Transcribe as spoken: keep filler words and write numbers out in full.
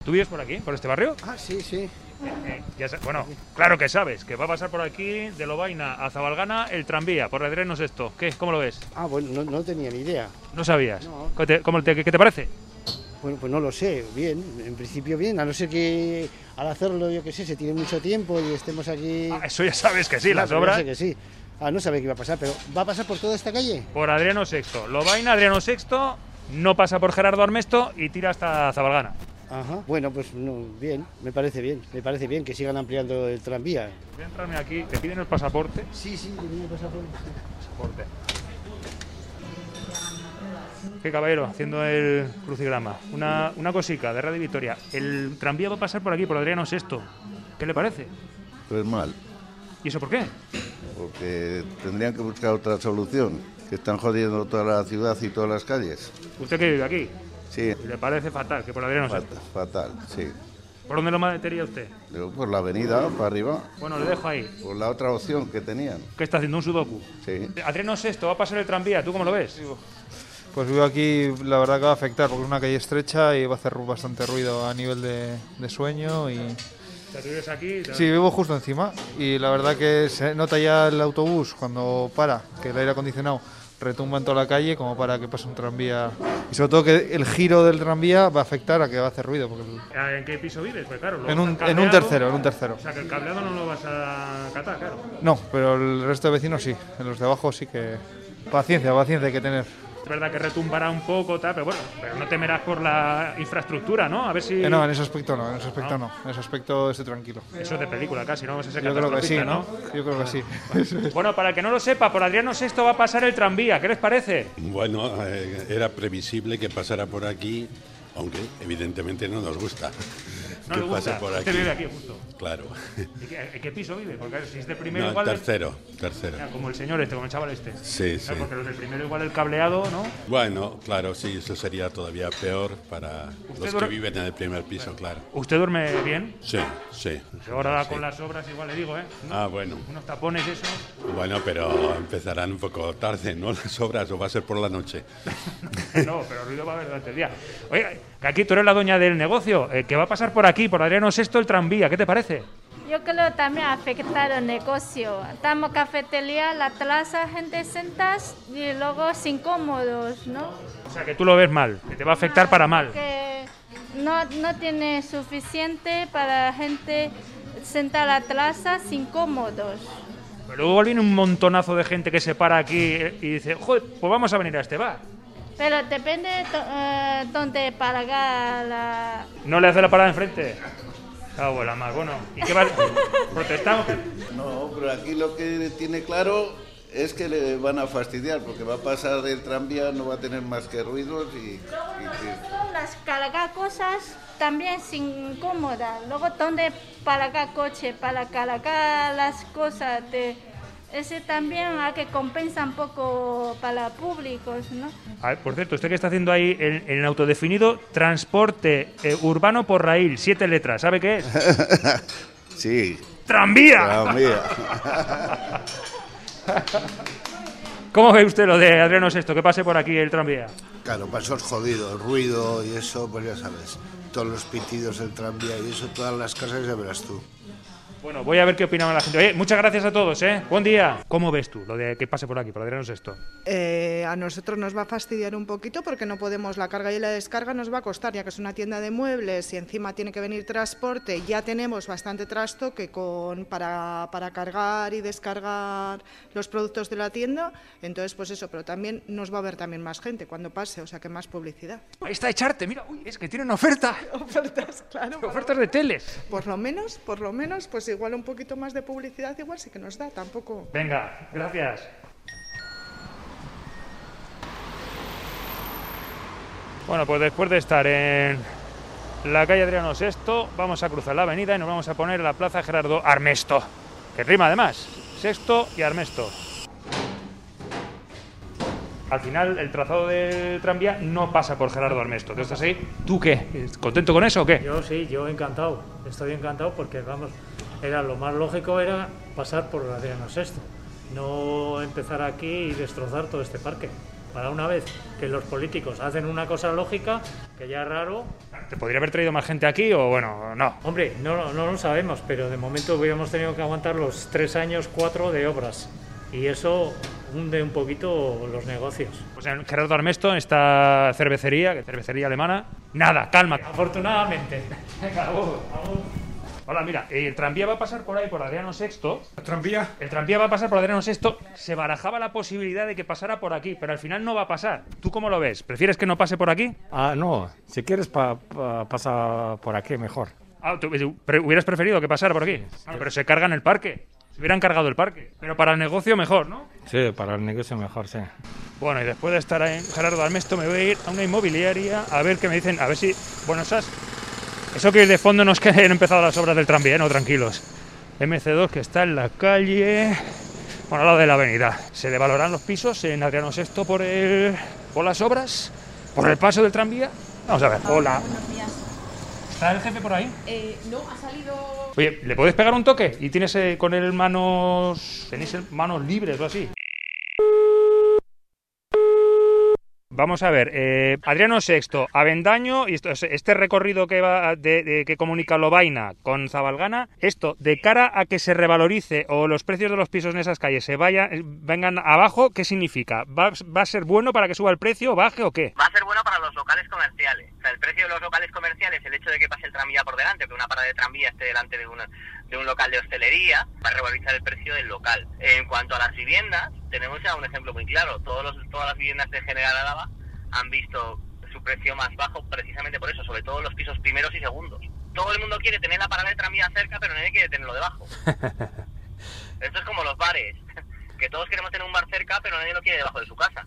¿Tú vives por aquí, por este barrio? Ah, sí, sí. Eh, eh, ya sa- bueno, claro que sabes, que va a pasar por aquí, de Lovaina a Zabalgana, el tranvía, por Adriano Sexto. ¿Qué? ¿Cómo lo ves? Ah, bueno, no, no tenía ni idea. ¿No sabías? No. ¿Cómo te, cómo te- qué te parece? Bueno, pues no lo sé, bien, en principio bien, a no ser que al hacerlo, yo qué sé, se tiene mucho tiempo y estemos aquí... Ah, eso ya sabes que sí, No, las pero ya obras. sé que sí. Ah, no sabía qué iba a pasar, pero ¿va a pasar por toda esta calle? Por Adriano Sexto. Lovaina, Adriano Sexto, no pasa por Gerardo Armesto y tira hasta Zabalgana. Ajá. Bueno, pues no, bien, me parece bien, me parece bien que sigan ampliando el tranvía. Voy a entrarme aquí, te piden el pasaporte. Sí, sí, tenía pasaporte. Pasaporte. Qué caballero, haciendo el crucigrama. Una, una cosica de Radio Victoria. El tranvía va a pasar por aquí, por Adriano Sexto. ¿Qué le parece? Pues mal, ¿Y eso por qué? porque tendrían que buscar otra solución, que están jodiendo toda la ciudad y todas las calles. ¿Usted que vive aquí? Sí, ¿Le parece fatal que por Adriano Sexto? fatal, fatal, sí. ¿Por dónde lo metería usted? Digo, por la avenida, para arriba, Bueno, le dejo ahí. por la otra opción que tenían. ¿Qué está haciendo? ¿Un sudoku? Sí. Adriano Sexto, va a pasar el tranvía. ¿Tú cómo lo ves? Pues vivo aquí, la verdad que va a afectar porque es una calle estrecha y va a hacer ru- bastante ruido a nivel de, de sueño y... O sea, tú vives aquí... Sí, vivo justo encima y la verdad que se nota ya el autobús cuando para, que el aire acondicionado retumba en toda la calle como para que pase un tranvía y sobre todo que el giro del tranvía va a afectar a que va a hacer ruido porque el- ¿En qué piso vives? Pues claro, en, luego un, está en un cableado. tercero, en un tercero. O sea, que el cableado no lo vas a catar, claro. No, pero el resto de vecinos sí, en los de abajo sí que... Paciencia, paciencia hay que tener. Es verdad que retumbará un poco, tal, pero bueno, pero no temerás por la infraestructura, ¿no? A ver si... Eh, no, en ese aspecto no, en ese aspecto no, en ese aspecto estoy tranquilo. Eso es de película casi, ¿no? Vamos a ser Yo creo que sí, catastrofistas, ¿no? Yo creo que sí. Bueno, para el que no lo sepa, por Adriano Sexto va a pasar el tranvía. ¿Qué les parece? Bueno, eh, era previsible que pasara por aquí, aunque evidentemente no nos gusta No que le pase gusta. por Usted aquí. vive aquí, justo. Claro. ¿Y qué, en qué piso vive? Porque si es de primero No, igual... tercero, tercero. Mira, como el señor este, como el chaval este. Sí, sí. Claro, porque los del primero igual el cableado, ¿no? Bueno, claro, sí, eso sería todavía peor para los que duerme- viven en el primer piso, claro. ¿Usted duerme bien? Sí, sí. Ahora Sí. con las obras igual le digo, ¿eh? Ah, bueno. Unos tapones, eso. Bueno, pero empezarán un poco tarde, ¿no? Las obras, o va a ser por la noche. No, pero ruido va a haber durante el día. Oye, que aquí tú eres la dueña del negocio, eh, que va a pasar por aquí, por Adriano Sexto, el tranvía. ¿Qué te parece? Yo creo también afectar el negocio. Estamos cafetería, la plaza, gente sentas y luego sin cómodos, ¿no? O sea, que tú lo ves mal, que te va a afectar para mal. Que no, no tiene suficiente para gente sentar a la plaza sin cómodos. Pero luego viene un montonazo de gente que se para aquí eh, y dice, joder, pues vamos a venir a este bar. Pero depende to- eh, dónde pagar la... ¿No le hace la parada enfrente? Cago en la mar, bueno. ¿Y qué va? ¿Protestamos? No, pero aquí lo que tiene claro es que le van a fastidiar, porque va a pasar del tranvía, no va a tener más que ruidos y... y- y- Las cargar cosas también sin cómoda. Luego donde cargar coche, para cargar las cosas de... Ese también hay que compensar un poco para públicos, ¿no? A ver, por cierto, usted que está haciendo ahí en el autodefinido transporte eh, urbano por raíl, siete letras, ¿sabe qué es? Sí, ¡Tranvía! tranvía. ¿Cómo ve usted lo de Adriano Sexto, que pase por aquí el tranvía? Claro, paso es jodido, el ruido y eso, pues ya sabes, todos los pitidos del tranvía y eso, todas las casas ya verás tú. Bueno, voy a ver qué opina la gente. Oye, muchas gracias a todos, ¿eh? Buen día. ¿Cómo ves tú lo de que pase por aquí, por Adriano Sexto? Eh, a nosotros nos va a fastidiar un poquito porque no podemos, la carga y la descarga nos va a costar, ya que es una tienda de muebles y encima tiene que venir transporte. Ya tenemos bastante trastoque con, para, para cargar y descargar los productos de la tienda, entonces pues eso, pero también nos va a ver también más gente cuando pase, o sea que más publicidad. Ahí está Echarte, mira, uy, es que tiene una oferta. Ofertas, claro. Ofertas de teles. Por lo menos, por lo menos, pues igual un poquito más de publicidad igual sí que nos da, tampoco... Venga, gracias. Bueno, pues después de estar en la calle Adriano Sexto, vamos a cruzar la avenida y nos vamos a poner en la plaza Gerardo Armesto, que rima además, Sexto y Armesto. Al final, el trazado del tranvía no pasa por Gerardo Armesto. ¿Tú estás ahí? ¿Tú qué? ¿Contento con eso o qué? Yo sí, yo encantado, estoy encantado porque, vamos, era lo más lógico era pasar por Adriano Sexto, no empezar aquí y destrozar todo este parque. Para una vez que los políticos hacen una cosa lógica, que ya es raro. ¿Te podría haber traído más gente aquí o bueno, no? Hombre, no, no lo sabemos, pero de momento hubiéramos tenido que aguantar los tres años, cuatro de obras. Y eso hunde un poquito los negocios. Pues en Gerardo Armesto, en esta cervecería, que cervecería alemana, nada, calma. Afortunadamente. Venga, vamos, vamos. Hola, mira, el tranvía va a pasar por ahí, por Adriano sexto. ¿El tranvía? El tranvía va a pasar por Adriano sexto. Se barajaba la posibilidad de que pasara por aquí, pero al final no va a pasar. ¿Tú cómo lo ves? ¿Prefieres que no pase por aquí? Ah, no. Si quieres pa, pa, pasa por aquí mejor. Ah, ¿tú, pre- hubieras preferido que pasara por aquí? Ah, pero se cargan el parque. Se hubieran cargado el parque. Pero para el negocio mejor, ¿no? Sí, para el negocio mejor, sí. Bueno, y después de estar en Gerardo Armesto me voy a ir a una inmobiliaria a ver qué me dicen. A ver si... Bueno, esas... Eso que de fondo no es que hayan empezado las obras del tranvía, no, tranquilos. M C dos que está en la calle... Bueno, al lado de la avenida. Se devaloran los pisos en Adriano sexto por el... por las obras, por el paso del tranvía. Vamos a ver. Hola. Buenos días. ¿Está el jefe por ahí? Eh, no, ha salido... Oye, ¿le puedes pegar un toque? Y tienes eh, con él manos... ¿Tenéis manos libres o así? Vamos a ver, eh, Adriano sexto, Avendaño, y esto, este recorrido que va de, de, que comunica Lovaina con Zabalgana, esto, de cara a que se revalorice o los precios de los pisos en esas calles se vayan, vengan abajo, ¿qué significa? ¿Va, ¿Va a ser bueno para que suba el precio, baje o qué? Va a ser bueno para los locales comerciales. O sea, el precio de los locales comerciales, el hecho de que pase el tranvía por delante, que una parada de tranvía esté delante de, una, de un local de hostelería, va a revalorizar el precio del local. En cuanto a las viviendas, tenemos ya un ejemplo muy claro. Todos los, todas las viviendas de General Álava han visto su precio más bajo precisamente por eso, sobre todo los pisos primeros y segundos. Todo el mundo quiere tener la parada de tranvía cerca, pero nadie quiere tenerlo debajo. Esto es como los bares, que todos queremos tener un bar cerca, pero nadie lo quiere debajo de su casa.